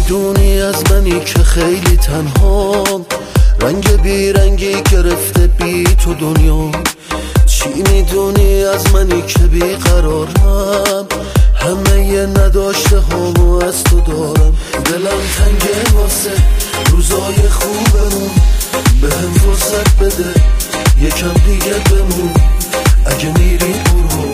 میدونی از منی که خیلی تنهام، رنگ بیرنگی گرفته بی تو دنیا. چی میدونی از منی که بیقرارم، همه ی نداشته هامو از تو دارم. دلم تنگه واسه روزای خوبمون، بهم فرصت بده یکم دیگه بمون. اگه میری برو